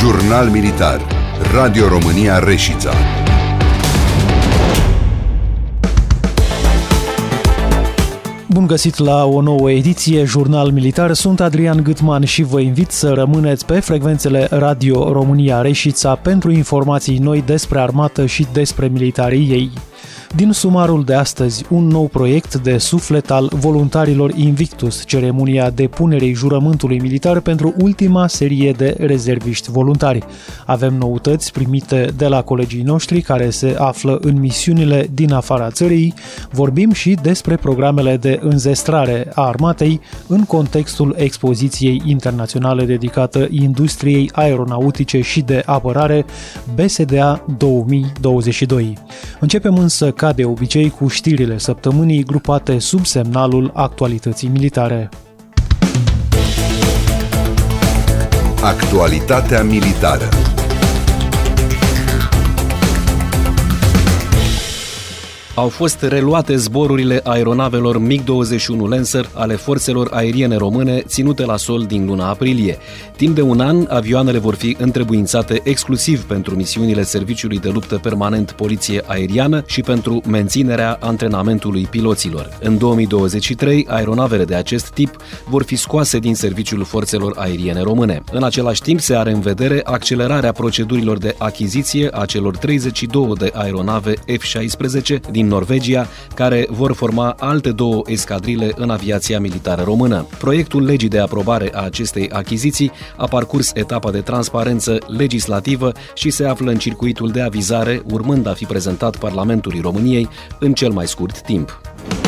Jurnal Militar. Radio România Reșița. Bun găsit la o nouă ediție Jurnal Militar. Sunt Adrian Gâtman și vă invit să rămâneți pe frecvențele Radio România Reșița pentru informații noi despre armată și despre militarii ei. Din sumarul de astăzi, un nou proiect de suflet al voluntarilor Invictus, ceremonia depunerii jurământului militar pentru ultima serie de rezerviști voluntari. Avem noutăți primite de la colegii noștri care se află în misiunile din afara țării. Vorbim și despre programele de înzestrare a armatei în contextul expoziției internaționale dedicată industriei aeronautice și de apărare BSDA 2022. Începem însă ca de obicei cu știrile săptămânii grupate sub semnalul actualității militare. Actualitatea militară. Au fost reluate zborurile aeronavelor MiG-21 Lancer ale forțelor aeriene române ținute la sol din luna aprilie. Timp de un an, avioanele vor fi întrebuințate exclusiv pentru misiunile Serviciului de Luptă Permanent Poliție Aeriană și pentru menținerea antrenamentului piloților. În 2023, aeronavele de acest tip vor fi scoase din serviciul forțelor aeriene române. În același timp, se are în vedere accelerarea procedurilor de achiziție a celor 32 de aeronave F-16 din Norvegia, care vor forma alte 2 escadrile în aviația militară română. Proiectul legii de aprobare a acestei achiziții a parcurs etapa de transparență legislativă și se află în circuitul de avizare, urmând a fi prezentat Parlamentului României în cel mai scurt timp.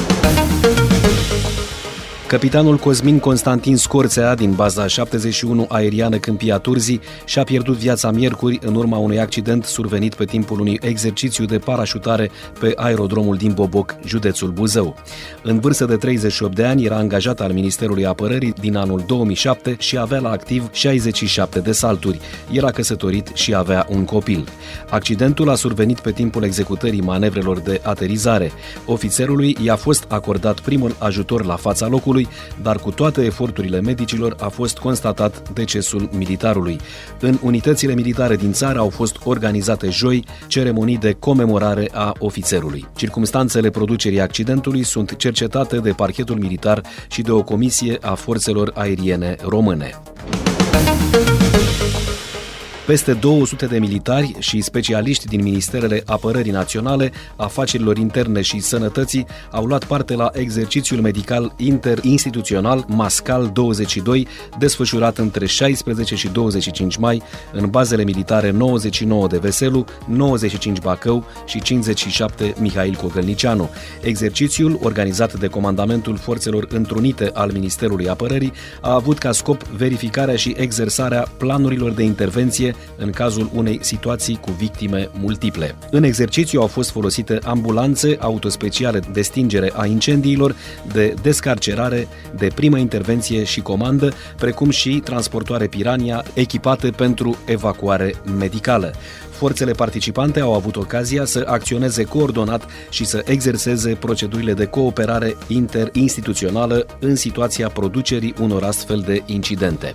Capitanul Cosmin Constantin Scorțea, din baza 71 aeriană Câmpia Turzii, și-a pierdut viața miercuri în urma unui accident survenit pe timpul unui exercițiu de parașutare pe aerodromul din Boboc, județul Buzău. În vârstă de 38 de ani, era angajat al Ministerului Apărării din anul 2007 și avea la activ 67 de salturi. Era căsătorit și avea un copil. Accidentul a survenit pe timpul executării manevrelor de aterizare. Ofițerului i-a fost acordat primul ajutor la fața locului, dar cu toate eforturile medicilor a fost constatat decesul militarului. În unitățile militare din țară au fost organizate joi ceremonii de comemorare a ofițerului. Circumstanțele producerii accidentului sunt cercetate de parchetul militar și de o comisie a forțelor aeriene române. Peste 200 de militari și specialiști din Ministerele Apărării Naționale, Afacerilor Interne și Sănătății au luat parte la exercițiul medical interinstituțional Mascal 22, desfășurat între 16 și 25 mai în bazele militare 99 de Veselu, 95 Bacău și 57 Mihail Cogălnicianu. Exercițiul, organizat de Comandamentul Forțelor Întrunite al Ministerului Apărării, a avut ca scop verificarea și exersarea planurilor de intervenție în cazul unei situații cu victime multiple. În exercițiu au fost folosite ambulanțe, autospeciale de stingere a incendiilor, de descarcerare, de primă intervenție și comandă, precum și transportoare Piranha echipate pentru evacuare medicală. Forțele participante au avut ocazia să acționeze coordonat și să exerseze procedurile de cooperare interinstituțională în situația producerii unor astfel de incidente.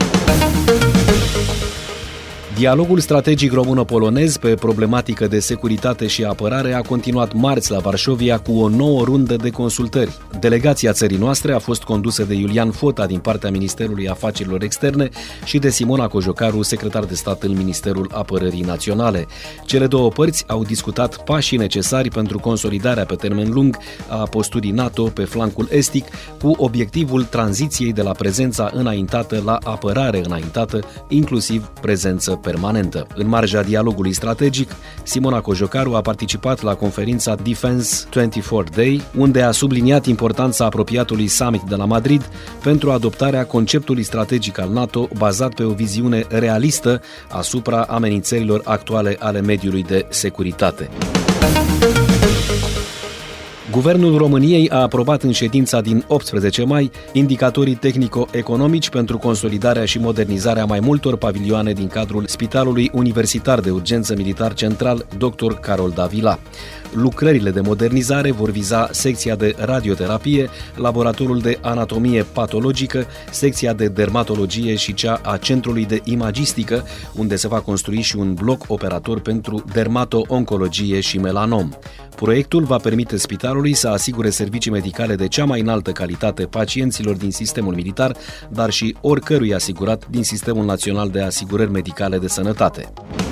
Dialogul strategic româno-polonez pe problematică de securitate și apărare a continuat marți la Varșovia cu o nouă rundă de consultări. Delegația țării noastre a fost condusă de Iulian Fota din partea Ministerului Afacerilor Externe și de Simona Cojocaru, secretar de stat în Ministerul Apărării Naționale. Cele două părți au discutat pașii necesari pentru consolidarea pe termen lung a posturii NATO pe flancul estic, cu obiectivul tranziției de la prezența înaintată la apărare înaintată, inclusiv prezență permanentă. În marja dialogului strategic, Simona Cojocaru a participat la conferința Defense 24 Day, unde a subliniat importanța apropiatului summit de la Madrid pentru adoptarea conceptului strategic al NATO bazat pe o viziune realistă asupra amenințărilor actuale ale mediului de securitate. Guvernul României a aprobat în ședința din 18 mai indicatorii tehnico-economici pentru consolidarea și modernizarea mai multor pavilioane din cadrul Spitalului Universitar de Urgență Militar Central Dr. Carol Davila. Lucrările de modernizare vor viza secția de radioterapie, laboratorul de anatomie patologică, secția de dermatologie și cea a Centrului de Imagistică, unde se va construi și un bloc operator pentru dermato-oncologie și melanom. Proiectul va permite spitalului să asigure servicii medicale de cea mai înaltă calitate pacienților din sistemul militar, dar și oricărui asigurat din Sistemul Național de Asigurări Medicale de Sănătate.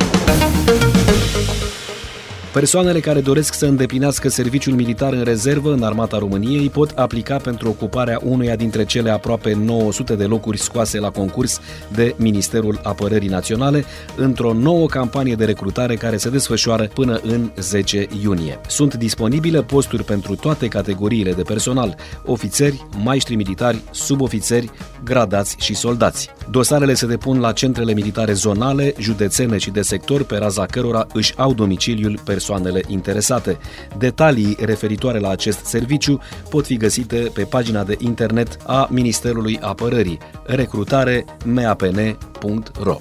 Persoanele care doresc să îndeplinească serviciul militar în rezervă în Armata României pot aplica pentru ocuparea unuia dintre cele aproape 900 de locuri scoase la concurs de Ministerul Apărării Naționale într-o nouă campanie de recrutare care se desfășoară până în 10 iunie. Sunt disponibile posturi pentru toate categoriile de personal: ofițeri, maestri militari, subofițeri, gradați și soldați. Dosarele se depun la centrele militare zonale, județene și de sector, pe raza cărora își au domiciliul persoanele interesate. Detalii referitoare la acest serviciu pot fi găsite pe pagina de internet a Ministerului Apărării, recrutare.mapn.ro.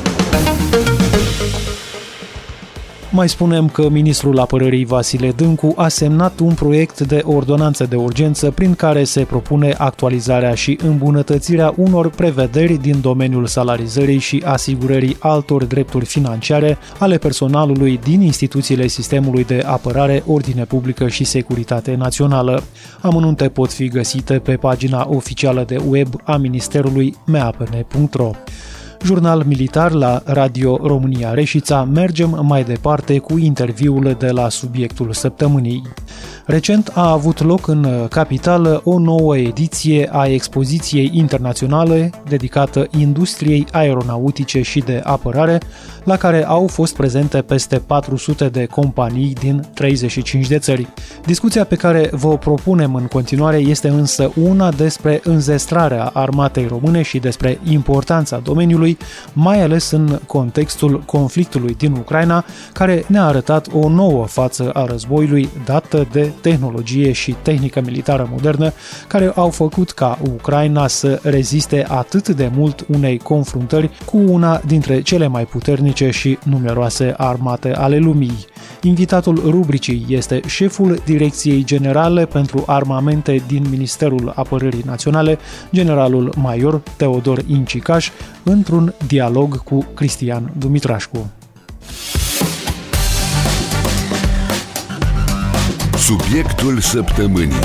Mai spunem că ministrul Apărării Vasile Dâncu a semnat un proiect de ordonanță de urgență prin care se propune actualizarea și îmbunătățirea unor prevederi din domeniul salarizării și asigurării altor drepturi financiare ale personalului din instituțiile sistemului de apărare, ordine publică și securitate națională. Amănunte pot fi găsite pe pagina oficială de web a Ministerului meapn.ro. Jurnal militar la Radio România Reșița. Mergem mai departe cu interviul de la subiectul săptămânii. Recent a avut loc în capitală o nouă ediție a expoziției internaționale dedicată industriei aeronautice și de apărare, la care au fost prezente peste 400 de companii din 35 de țări. Discuția pe care vă propunem în continuare este însă una despre înzestrarea armatei române și despre importanța domeniului, mai ales în contextul conflictului din Ucraina, care ne-a arătat o nouă față a războiului dată de tehnologie și tehnică militară modernă, care au făcut ca Ucraina să reziste atât de mult unei confruntări cu una dintre cele mai puternice și numeroase armate ale lumii. Invitatul rubricii este șeful Direcției Generale pentru Armamente din Ministerul Apărării Naționale, generalul major Teodor Incicaș, într-un dialog cu Cristian Dumitrașcu. Subiectul săptămânii.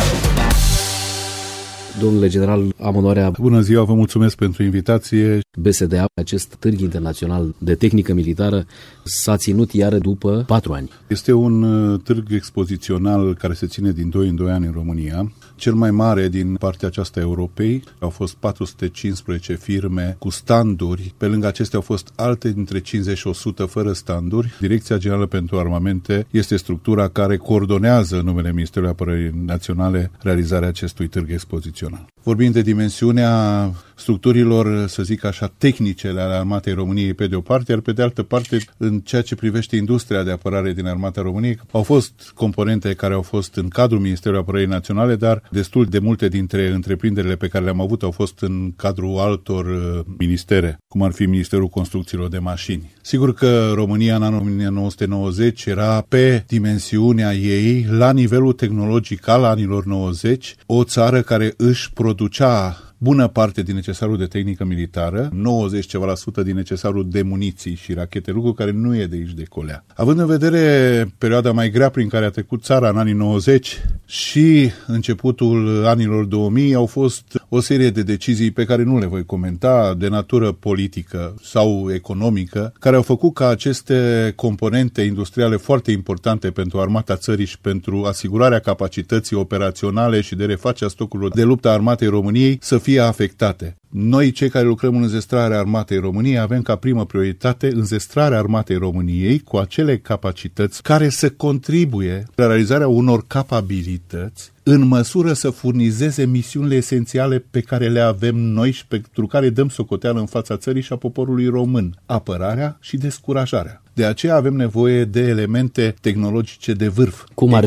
Domnule general, am onoarea... Bună ziua, vă mulțumesc pentru invitație. BSDA, acest târg internațional de tehnică militară, s-a ținut iară după 4 ani. Este un târg expozițional care se ține din 2 în 2 ani în România. Cel mai mare din partea aceasta a Europei. Au fost 415 firme cu standuri. Pe lângă acestea au fost alte dintre 50 și 100 fără standuri. Direcția Generală pentru Armamente este structura care coordonează în numele Ministerului Apărării Naționale realizarea acestui târg expozițional. Vorbim de dimensiunea structurilor, să zic așa, tehnice ale Armatei României pe de o parte, iar pe de altă parte, în ceea ce privește industria de apărare din Armata României, au fost componente care au fost în cadrul Ministerului Apărării Naționale, dar destul de multe dintre întreprinderile pe care le-am avut au fost în cadrul altor ministere, cum ar fi Ministerul Construcțiilor de Mașini. Sigur că România în anul 1990 era pe dimensiunea ei, la nivelul tehnologic al anilor 90, o țară care își producea bună parte din necesarul de tehnică militară, 90% din necesarul de muniții și rachete, lucru care nu e de aici de colea. Având în vedere perioada mai grea prin care a trecut țara în anii 90 și începutul anilor 2000, au fost o serie de decizii pe care nu le voi comenta, de natură politică sau economică, care au făcut ca aceste componente industriale foarte importante pentru armata țării și pentru asigurarea capacității operaționale și de refacere a stocurilor de luptă a armatei României să fie afectate. Noi, cei care lucrăm în înzestrarea armatei României, avem ca primă prioritate înzestrarea armatei României cu acele capacități care să contribuie la realizarea unor capabilități în măsură să furnizeze misiunile esențiale pe care le avem noi și pentru care dăm socoteală în fața țării și a poporului român: apărarea și descurajarea. De aceea avem nevoie de elemente tehnologice de vârf. Cum ar fi?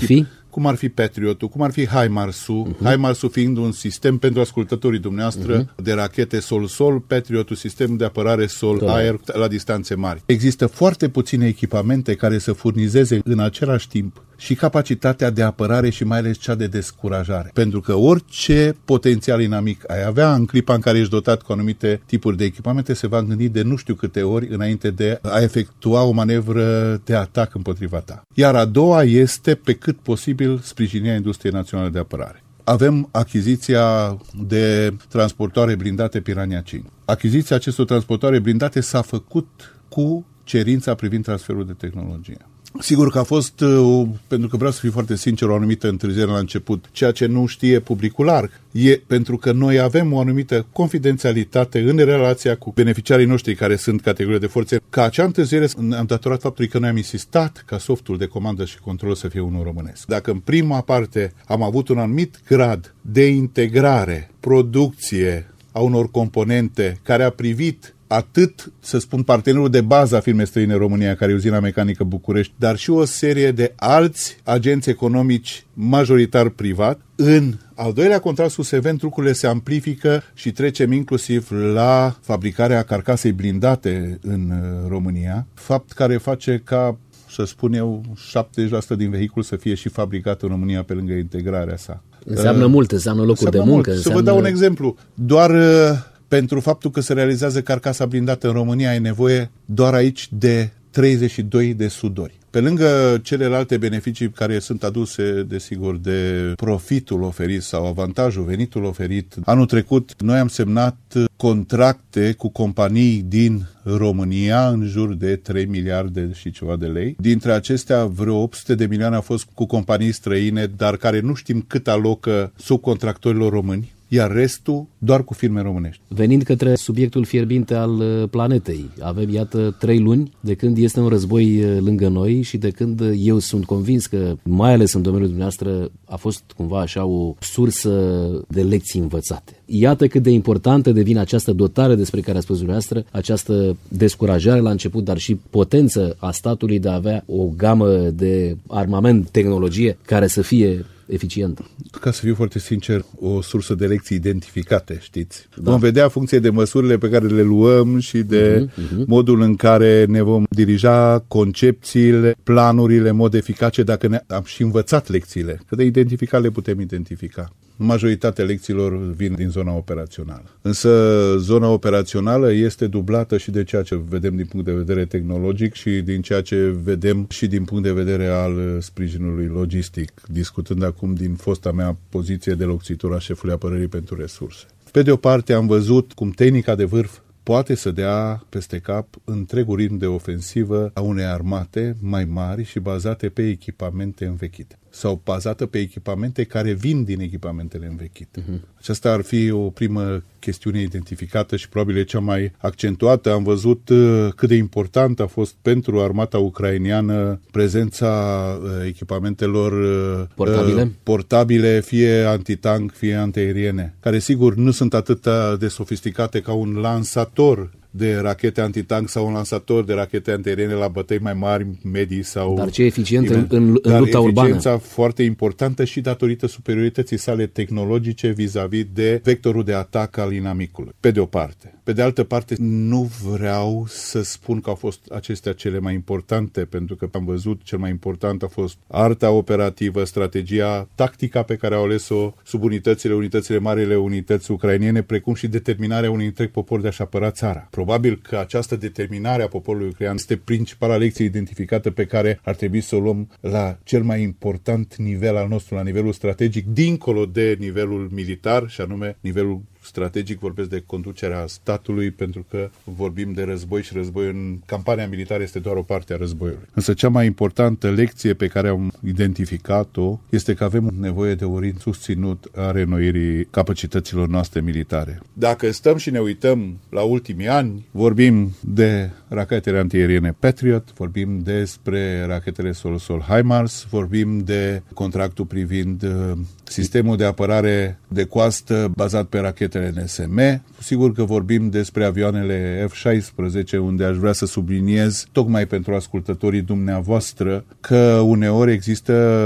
cum ar fi Patriot-ul, cum ar fi HIMARS-ul, HIMARS-ul fiind un sistem pentru ascultătorii dumneavoastră de rachete sol-sol, Patriot-ul sistem de apărare sol-aer la distanțe mari. Există foarte puține echipamente care să furnizeze în același timp și capacitatea de apărare și mai ales cea de descurajare. Pentru că orice potențial inamic ai avea în clipa în care ești dotat cu anumite tipuri de echipamente, se va gândi de nu știu câte ori înainte de a efectua o manevră de atac împotriva ta. Iar a doua este, pe cât posibil, sprijinirea Industriei Naționale de Apărare. Avem achiziția de transportoare blindate Piranha 5. Achiziția acestor transportoare blindate s-a făcut cu cerința privind transferul de tehnologie. Sigur că a fost, pentru că vreau să fiu foarte sincer, o anumită întârziere la început. Ceea ce nu știe publicul larg e pentru că noi avem o anumită confidențialitate în relația cu beneficiarii noștri care sunt categorii de forțe. Ca acea întârziere am datorat faptului că noi am insistat ca softul de comandă și control să fie unul românesc. Dacă în prima parte am avut un anumit grad de integrare, producție a unor componente care a privit atât, să spun, partenerul de bază a firmei străine România, care e Uzina Mecanică București, dar și o serie de alți agenți economici majoritar privat. În al doilea contract susevent, lucrurile se amplifică și trecem inclusiv la fabricarea carcasei blindate în România, fapt care face ca, să spun eu, 70% din vehicul să fie și fabricat în România pe lângă integrarea sa. Înseamnă mult, înseamnă locuri de muncă. Să vă dau un exemplu. Doar pentru faptul că se realizează carcasa blindată în România ai nevoie doar aici de 32 de sudori. Pe lângă celelalte beneficii care sunt aduse, desigur, de profitul oferit sau avantajul, venitul oferit, anul trecut noi am semnat contracte cu companii din România în jur de 3 miliarde și ceva de lei. Dintre acestea, vreo 800 de milioane au fost cu companii străine, dar care nu știm cât alocă subcontractorilor români, iar restul doar cu firme românești. Venind către subiectul fierbinte al planetei, avem, iată, 3 luni de când este un război lângă noi și de când eu sunt convins că, mai ales în domeniul dumneavoastră, a fost cumva așa o sursă de lecții învățate. Iată cât de importantă devine această dotare despre care a spus dumneavoastră, această descurajare la început, dar și potență a statului de a avea o gamă de armament, tehnologie, care să fie eficientă. Ca să fiu foarte sincer, o sursă de lecții identificate, știți. Da. Vom vedea funcție de măsurile pe care le luăm și de modul în care ne vom dirija concepțiile, planurile în mod eficace, dacă am și învățat lecțiile. Că de identificat le putem identifica. Majoritatea lecțiilor vin din zona operațională. Însă zona operațională este dublată și de ceea ce vedem din punct de vedere tehnologic și din ceea ce vedem și din punct de vedere al sprijinului logistic, discutând acum din fosta mea poziție de locțitor a șefului apărării pentru resurse. Pe de o parte am văzut cum tehnica de vârf poate să dea peste cap întregul ritm de ofensivă a unei armate mai mari și bazate pe echipamente învechite sau bazată pe echipamente care vin din echipamentele învechite. Aceasta ar fi o primă chestiune identificată și probabil e cea mai accentuată. Am văzut cât de important a fost pentru armata ucraineană prezența echipamentelor portabile, fie antitank, fie antiaeriene, care sigur nu sunt atât de sofisticate ca un lansator de rachete antitank sau un lansator de rachete antiaeriene la bătăi mai mari, medii sau... Dar ce eficientă în lupta urbană. Eficiența foarte importantă și datorită superiorității sale tehnologice vis-a-vis de vectorul de atac al inamicului. Pe de o parte. Pe de altă parte, nu vreau să spun că au fost acestea cele mai importante, pentru că am văzut cel mai important a fost arta operativă, strategia, tactica pe care au ales-o unitățile marile unități ucrainene, precum și determinarea unui întreg popor de a-și apăra țara. Probabil că această determinare a poporului ucrainean este principala lecție identificată pe care ar trebui să o luăm la cel mai important nivel al nostru, la nivelul strategic, dincolo de nivelul militar, și anume nivelul strategic, vorbesc de conducerea statului, pentru că vorbim de război și război în campania militară este doar o parte a războiului. Însă cea mai importantă lecție pe care am identificat-o este că avem nevoie de un ritm susținut a reînnoirii capacităților noastre militare. Dacă stăm și ne uităm la ultimii ani, vorbim de rachetele antiaeriene Patriot, vorbim despre rachetele sol-sol HIMARS, vorbim de contractul privind sistemul de apărare de coastă bazat pe rachetele NSM. Sigur că vorbim despre avioanele F-16, unde aș vrea să subliniez, tocmai pentru ascultătorii dumneavoastră, că uneori există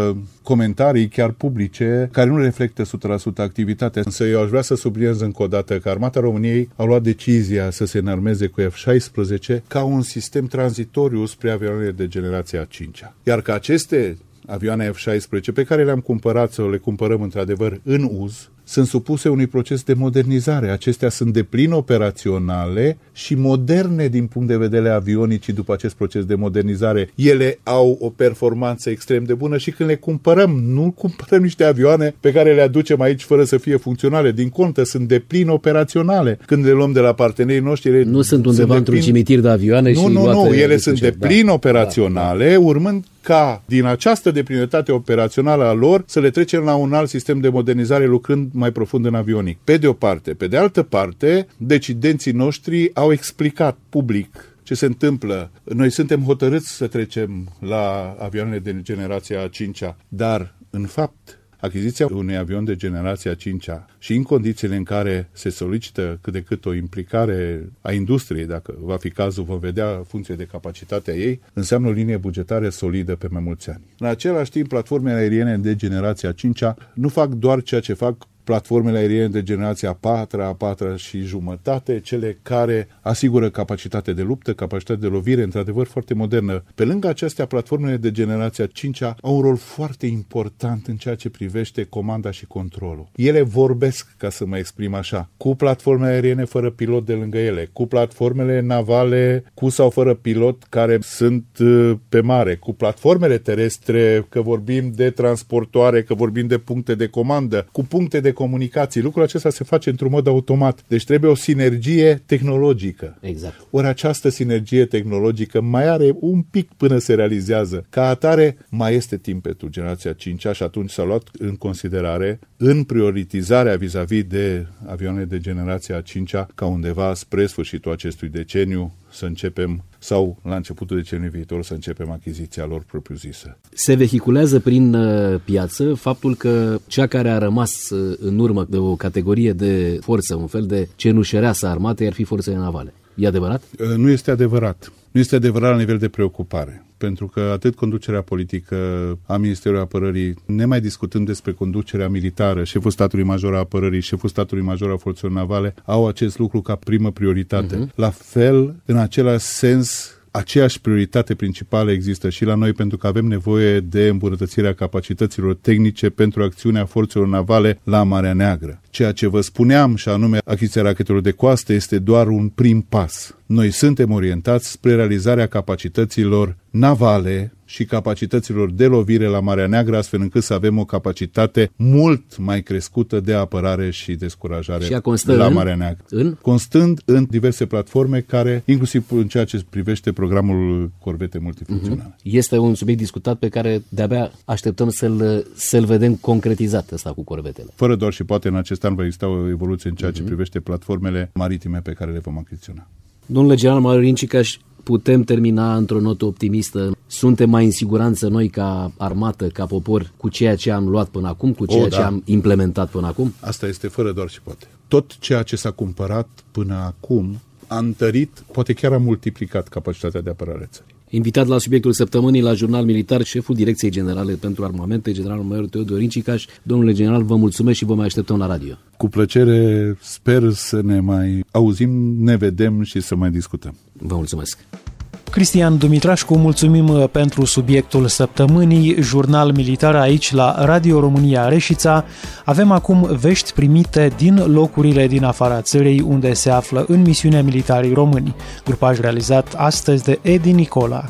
comentarii chiar publice care nu reflectă 100% activitatea. Însă eu aș vrea să subliniez încă o dată că Armata României a luat decizia să se înarmeze cu F-16 ca un sistem tranzitoriu spre avioanele de generația 5-a. Iar că aceste avioane F-16 pe care le-am cumpărat sau le cumpărăm într-adevăr în uz, sunt supuse unui proces de modernizare. Acestea sunt deplin operaționale și moderne din punct de vedere avionicii după acest proces de modernizare. Ele au o performanță extrem de bună și când le cumpărăm, nu cumpărăm niște avioane pe care le aducem aici fără să fie funcționale. Din contră, sunt deplin operaționale. Când le luăm de la partenerii noștri, ele nu sunt undeva într-un cimitir de avioane și Nu, ele sunt deplin operaționale, urmând ca din această deplinitate operațională a lor să le trecem la un alt sistem de modernizare lucrând mai profund în avionic. Pe de o parte. Pe de altă parte, decidenții noștri au explicat public ce se întâmplă. Noi suntem hotărâți să trecem la avioanele de generația 5-a, dar, în fapt, achiziția unui avion de generația 5-a și în condițiile în care se solicită cât de cât o implicare a industriei, dacă va fi cazul, vom vedea funcție de capacitatea ei, înseamnă o linie bugetară solidă pe mai mulți ani. În același timp, platformele aeriene de generația 5-a nu fac doar ceea ce fac platformele aeriene de generația 4-a, 4-a și jumătate, cele care asigură capacitate de luptă, capacitate de lovire, într-adevăr foarte modernă. Pe lângă acestea, platformele de generația 5-a au un rol foarte important în ceea ce privește comanda și controlul. Ele vorbesc, ca să mă exprim așa, cu platformele aeriene fără pilot de lângă ele, cu platformele navale cu sau fără pilot care sunt pe mare, cu platformele terestre, că vorbim de transportoare, că vorbim de puncte de comandă, cu puncte de comunicații. Lucrul acesta se face într-un mod automat. Deci trebuie o sinergie tehnologică. Exact. Ori această sinergie tehnologică mai are un pic până se realizează. Ca atare, mai este timp pentru generația 5-a și atunci s-a luat în considerare în prioritizarea vis-a-vis de avioane de generația 5-a ca undeva spre sfârșitul acestui deceniu să începem, sau la începutul deceniului viitor, să începem achiziția lor propriu-zisă. Se vehiculează prin piață faptul că cea care a rămas în urmă de o categorie de forță, un fel de cenușăreasă armatei, ar fi forțele navale. E adevărat? Nu este adevărat. Nu este adevărat la nivel de preocupare. Pentru că atât conducerea politică a Ministerului Apărării, nemai discutând despre conducerea militară, șeful statului major al apărării, șeful statului major al forțelor navale, au acest lucru ca primă prioritate. La fel, în același sens, aceeași prioritate principală există și la noi pentru că avem nevoie de îmbunătățirea capacităților tehnice pentru acțiunea forțelor navale la Marea Neagră. Ceea ce vă spuneam, și anume achiziția rachetelor de coastă, este doar un prim pas. Noi suntem orientați spre realizarea capacităților navale și capacităților de lovire la Marea Neagră, astfel încât să avem o capacitate mult mai crescută de apărare și descurajare la Marea Neagră. Constând în diverse platforme care, inclusiv în ceea ce privește programul corvete multifuncționale. Este un subiect discutat pe care de-abia așteptăm să-l vedem concretizat, ăsta cu corvetele. Fără doar și poate în acest an va exista o evoluție în ceea ce privește platformele maritime pe care le vom achiziționa. Domnule general Major Incicaș, putem termina într-o notă optimistă. Suntem mai în siguranță noi ca armată, ca popor, cu ceea ce am luat până acum, cu ceea ce am implementat până acum? Asta este fără doar și poate. Tot ceea ce s-a cumpărat până acum a întărit, poate chiar a multiplicat capacitatea de apărare a țării. Invitat la subiectul săptămânii la Jurnal Militar, șeful Direcției Generale pentru Armamente, generalul major Teodor Incicaș. Domnule general, vă mulțumesc și vă mai așteptăm la radio. Cu plăcere, sper să ne mai auzim, ne vedem și să mai discutăm. Vă mulțumesc. Cristian Dumitrașcu, mulțumim pentru subiectul săptămânii, Jurnal Militar aici la Radio România Reșița. Avem acum vești primite din locurile din afara țării unde se află în misiunea militarii români. Grupaj realizat astăzi de Edi Nicola.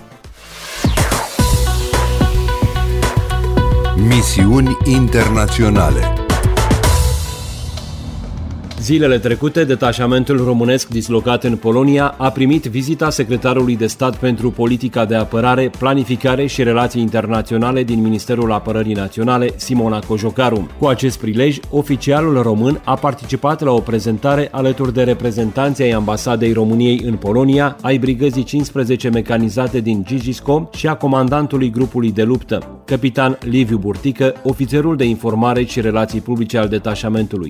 Misiuni internaționale. Zilele trecute, detașamentul românesc dislocat în Polonia a primit vizita secretarului de stat pentru politica de apărare, planificare și relații internaționale din Ministerul Apărării Naționale, Simona Cojocaru. Cu acest prilej, oficialul român a participat la o prezentare alături de reprezentanții ai Ambasadei României în Polonia, ai brigăzii 15 mecanizate din Gigisco și a comandantului grupului de luptă, capitan Liviu Burtică, ofițerul de informare și relații publice al detașamentului.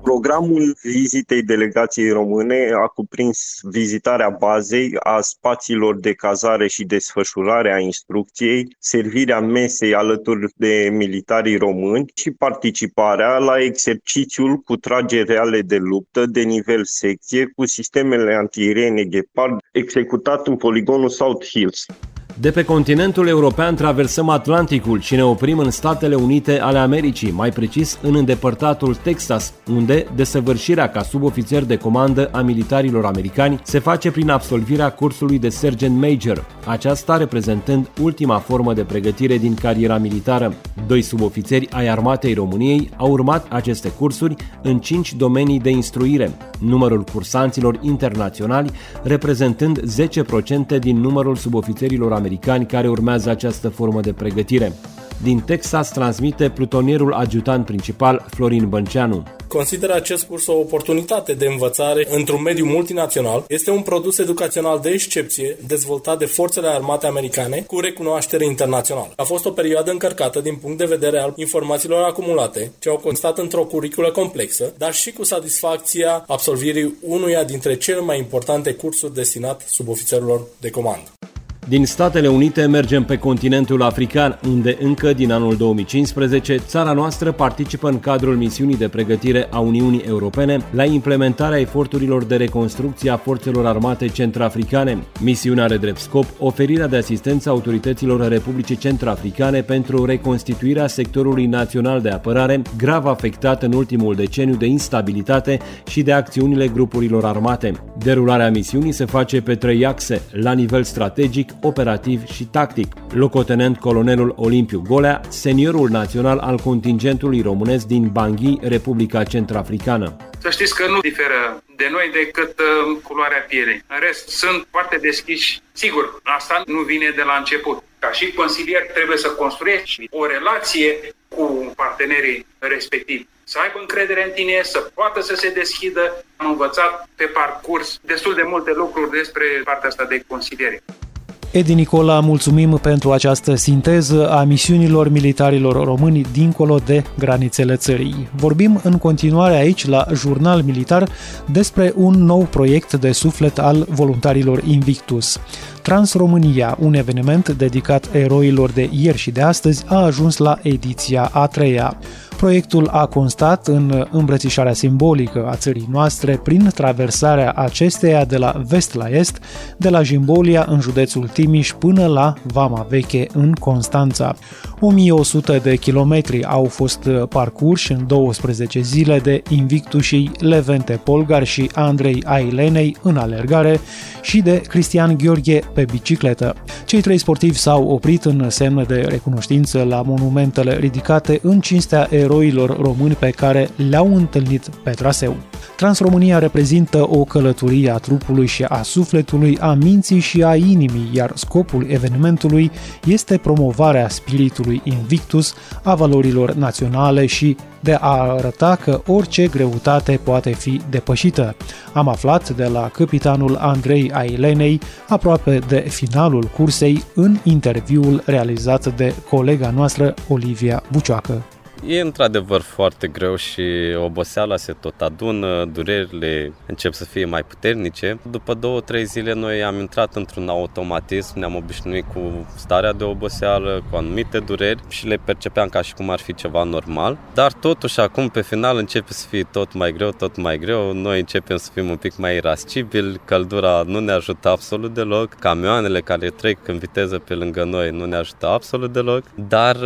Programul vizitei delegației române a cuprins vizitarea bazei, a spațiilor de cazare și desfășurare a instrucției, servirea mesei alături de militarii români și participarea la exercițiul cu trageri reale de luptă de nivel secție cu sistemele antiaeriene Gepard executat în poligonul South Hills. De pe continentul european traversăm Atlanticul și ne oprim în Statele Unite ale Americii, mai precis în îndepărtatul Texas, unde desăvârșirea ca subofițer de comandă a militarilor americani se face prin absolvirea cursului de Sergeant Major, aceasta reprezentând ultima formă de pregătire din cariera militară. 2 subofițeri ai Armatei României au urmat aceste cursuri în 5 domenii de instruire, numărul cursanților internaționali reprezentând 10% din numărul subofițerilor americani care urmează această formă de pregătire. Din Texas transmite plutonierul adjutant principal Florin Bănceanu. Consider acest curs o oportunitate de învățare într-un mediu multinațional. Este un produs educațional de excepție dezvoltat de forțele armate americane cu recunoaștere internațională. A fost o perioadă încărcată din punct de vedere al informațiilor acumulate, ce au constat într-o curiculă complexă, dar și cu satisfacția absolvirii unuia dintre cele mai importante cursuri destinat subofițerilor de comandă. Din Statele Unite mergem pe continentul african, unde încă din anul 2015 țara noastră participă în cadrul misiunii de pregătire a Uniunii Europene la implementarea eforturilor de reconstrucție a forțelor armate centrafricane. Misiunea are drept scop oferirea de asistență autorităților Republicii Centrafricane pentru reconstituirea sectorului național de apărare, grav afectat în ultimul deceniu de instabilitate și de acțiunile grupurilor armate. Derularea misiunii se face pe 3 axe, la nivel strategic, operativ și tactic. Locotenent colonelul Olimpiu Golea, seniorul național al contingentului românesc din Bangui, Republica Centrafricană. Să știți că nu diferă de noi decât culoarea pielei. În rest, sunt foarte deschiși. Sigur, asta nu vine de la început. Ca și consilier trebuie să construiești o relație cu partenerii respectivi. Să aibă încredere în tine, să poată să se deschidă. Am învățat pe parcurs destul de multe lucruri despre partea asta de consiliere. Edi Nicola, mulțumim pentru această sinteză a misiunilor militarilor români dincolo de granițele țării. Vorbim în continuare aici, la Jurnal Militar, despre un nou proiect de suflet al voluntarilor Invictus. Trans-România, un eveniment dedicat eroilor de ieri și de astăzi, a ajuns la ediția a 3-a. Proiectul a constat în îmbrățișarea simbolică a țării noastre prin traversarea acesteia de la vest la est, de la Jimbolia în județul Timiș până la Vama Veche în Constanța. 1100 de kilometri au fost parcurși în 12 zile de Invictușii Levente Polgar și Andrei Ailenei în alergare și de Cristian Gheorghe pe bicicletă. Cei 3 sportivi s-au oprit în semn de recunoștință la monumentele ridicate în cinstea eroilor români pe care le-au întâlnit pe traseu. Trans-România reprezintă o călătorie a trupului și a sufletului, a minții și a inimii, iar scopul evenimentului este promovarea spiritului Invictus, a valorilor naționale și de a arăta că orice greutate poate fi depășită. Am aflat de la capitanul Andrei Ailenei, aproape de finalul cursei, în interviul realizat de colega noastră Olivia Bucioacă. E într-adevăr foarte greu și oboseala se tot adună, durerile încep să fie mai puternice. După 2-3 zile noi am intrat într-un automatism, ne-am obișnuit cu starea de oboseală, cu anumite dureri și le percepeam ca și cum ar fi ceva normal. Dar totuși acum pe final începe să fie tot mai greu, noi începem să fim un pic mai irascibili, căldura nu ne ajută absolut deloc, camioanele care trec în viteză pe lângă noi nu ne ajută absolut deloc, dar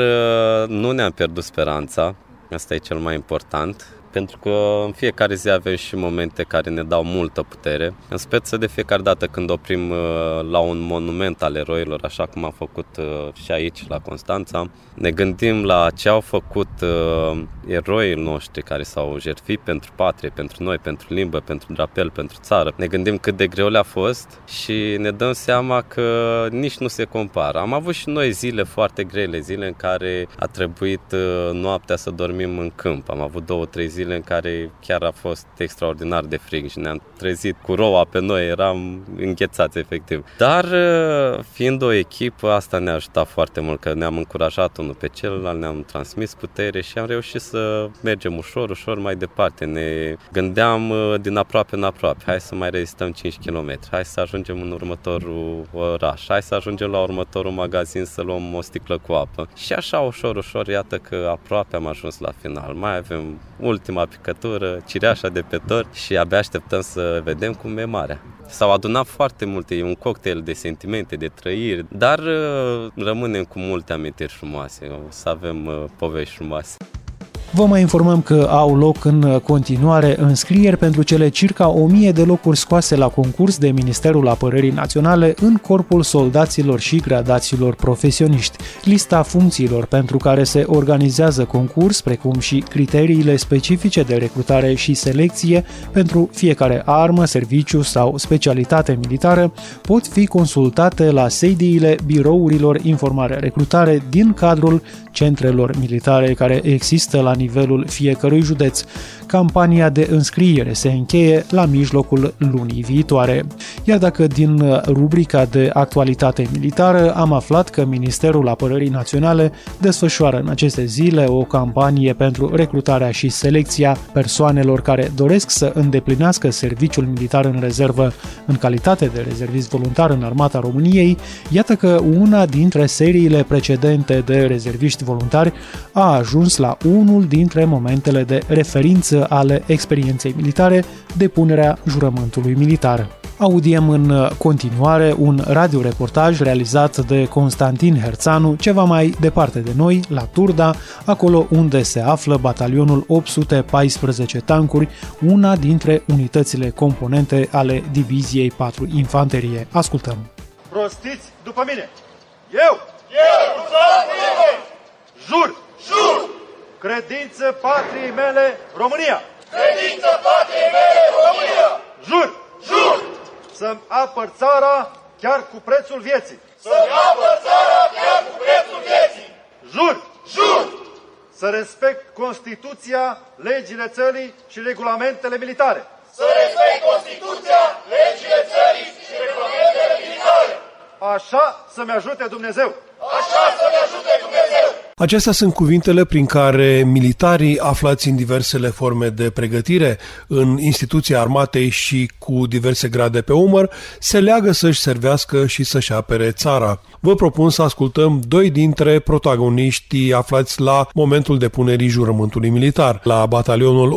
nu ne-am pierdut speranța. Asta e cel mai important, pentru că în fiecare zi avem și momente care ne dau multă putere. În speță de fiecare dată când oprim la un monument al eroilor, așa cum am făcut și aici la Constanța, ne gândim la ce au făcut eroii noștri care s-au jertfit pentru patrie, pentru noi, pentru limbă, pentru drapel, pentru țară. Ne gândim cât de greu le-a fost și ne dăm seama că nici nu se compară. Am avut și noi zile foarte grele, zile în care a trebuit noaptea să dormim în câmp. Am avut 2-3 zile zile în care chiar a fost extraordinar de frig și ne-am trezit cu roa pe noi, eram înghețați efectiv. Dar fiind o echipă, asta ne-a ajutat foarte mult, că ne-am încurajat unul pe celălalt, ne-am transmis putere și am reușit să mergem ușor mai departe. Ne gândeam din aproape în aproape, hai să mai rezistăm 5 km, hai să ajungem în următorul oraș, hai să ajungem la următorul magazin să luăm o sticlă cu apă. Și așa ușor, iată că aproape am ajuns la final. Mai avem ultima picătură, cireașa de pe tort și abia așteptăm să vedem cum e marea. S-au adunat foarte multe, e un cocktail de sentimente, de trăiri, dar rămânem cu multe amintiri frumoase, o să avem povești frumoase. Vă mai informăm că au loc în continuare înscrieri pentru cele circa 1000 de locuri scoase la concurs de Ministerul Apărării Naționale în Corpul Soldaților și Gradaților Profesioniști. Lista funcțiilor pentru care se organizează concurs, precum și criteriile specifice de recrutare și selecție pentru fiecare armă, serviciu sau specialitate militară, pot fi consultate la sediile birourilor informare-recrutare din cadrul centrelor militare care există la nivelul fiecărui județ. Campania de înscriere se încheie la mijlocul lunii viitoare. Iar dacă din rubrica de actualitate militară am aflat că Ministerul Apărării Naționale desfășoară în aceste zile o campanie pentru recrutarea și selecția persoanelor care doresc să îndeplinească serviciul militar în rezervă în calitate de rezervist voluntar în Armata României, iată că una dintre seriile precedente de rezerviști voluntari a ajuns la unul dintre momentele de referință ale experienței militare, depunerea jurământului militar. Audiem în continuare un radioreportaj realizat de Constantin Herțanu, ceva mai departe de noi, la Turda, acolo unde se află batalionul 814 tancuri, una dintre unitățile componente ale Diviziei 4 Infanterie. Ascultăm! Rostiți după mine! Eu! Jur! Credință patriei mele România! Credință patriei mele România! Jur! Să-mi apăr țara chiar cu prețul vieții! Să-mi apăr țara chiar cu prețul vieții! Jur! Să respect Constituția, legile țării și regulamentele militare! Să respect Constituția, legile țării și regulamentele militare! Așa să-mi ajute Dumnezeu! Așa să-mi ajute Dumnezeu! Acestea sunt cuvintele prin care militarii aflați în diversele forme de pregătire în instituția armatei și cu diverse grade pe umăr se leagă să-și servească și să-și apere țara. Vă propun să ascultăm doi dintre protagoniștii aflați la momentul depunerii jurământului militar. La batalionul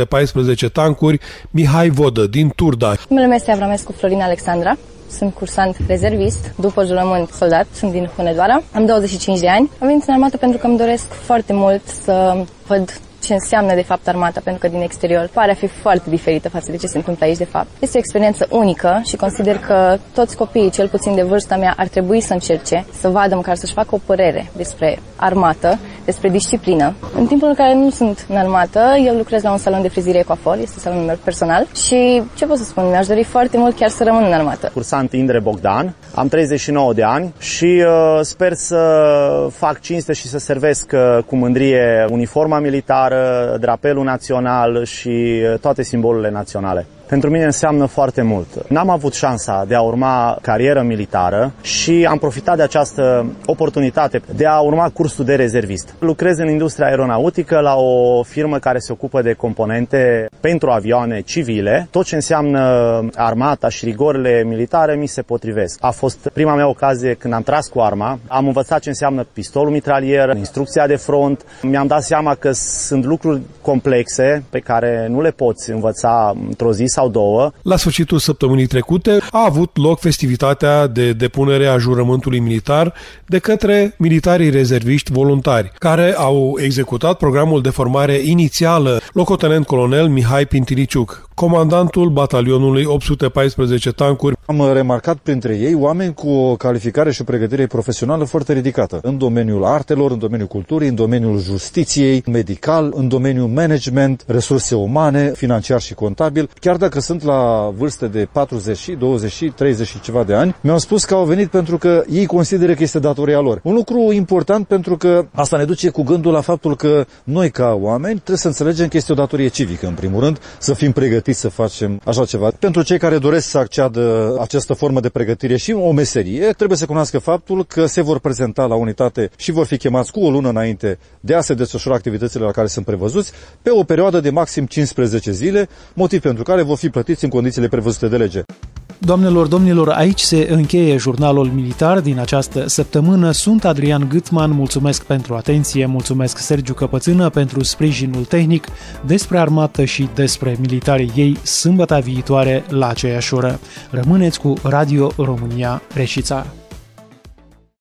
814 tancuri, Mihai Vodă din Turda. Numele meu este Avramescu Florina Alexandra. Sunt cursant rezervist, după jurământ soldat, sunt din Hunedoara, am 25 de ani. Am venit în armată pentru că îmi doresc foarte mult să văd ce înseamnă de fapt armata, pentru că din exterior pare a fi foarte diferită față de ce se întâmplă aici de fapt. Este o experiență unică și consider că toți copiii, cel puțin de vârsta mea, ar trebui să încerce să vadă măcar să-și facă o părere despre armată, despre disciplină. În timpul în care nu sunt în armată, eu lucrez la un salon de frizire coafor, este salonul meu personal și ce pot să spun, mi-aș dori foarte mult chiar să rămân în armată. Cursant Indre Bogdan, am 39 de ani și sper să fac cinste și să servesc cu mândrie uniforma militară, drapelul național și toate simbolurile naționale. Pentru mine înseamnă foarte mult. N-am avut șansa de a urma carieră militară și am profitat de această oportunitate de a urma cursul de rezervist. Lucrez în industria aeronautică la o firmă care se ocupă de componente pentru avioane civile. Tot ce înseamnă armata și rigorile militare mi se potrivesc. A fost prima mea ocazie când am tras cu arma. Am învățat ce înseamnă pistolul mitralier, instrucția de front. Mi-am dat seama că sunt lucruri complexe pe care nu le poți învăța într-o zi sau două. La sfârșitul săptămânii trecute a avut loc festivitatea de depunere a jurământului militar de către militarii rezerviști voluntari, care au executat programul de formare inițială. Locotenent colonel Mihai Pintiliciuc, comandantul batalionului 814 tancuri. Am remarcat printre ei oameni cu o calificare și o pregătire profesională foarte ridicată în domeniul artelor, în domeniul culturii, în domeniul justiției, medical, în domeniul management, resurse umane, financiar și contabil. Chiar dacă sunt la vârste de 40, 20, 30 și ceva de ani, mi-au spus că au venit pentru că ei consideră că este datoria lor. Un lucru important, pentru că asta ne duce cu gândul la faptul că noi ca oameni trebuie să înțelegem că este o datorie civică, în primul rând, să fim pregătiți să facem așa ceva. Pentru cei care doresc să acceadă această formă de pregătire și o meserie, trebuie să cunoască faptul că se vor prezenta la unitate și vor fi chemați cu o lună înainte de a se desfășura activitățile la care sunt prevăzuți, pe o perioadă de maxim 15 zile, motiv pentru care vor fi plătiți în condițiile prevăzute de lege. Doamnelor, domnilor, aici se încheie jurnalul militar din această săptămână. Sunt Adrian Gâtman, mulțumesc pentru atenție, mulțumesc Sergiu Căpățână pentru sprijinul tehnic. Despre armată și despre militarii ei, sâmbătă viitoare la aceeași oră. Rămâneți cu Radio România Reșița.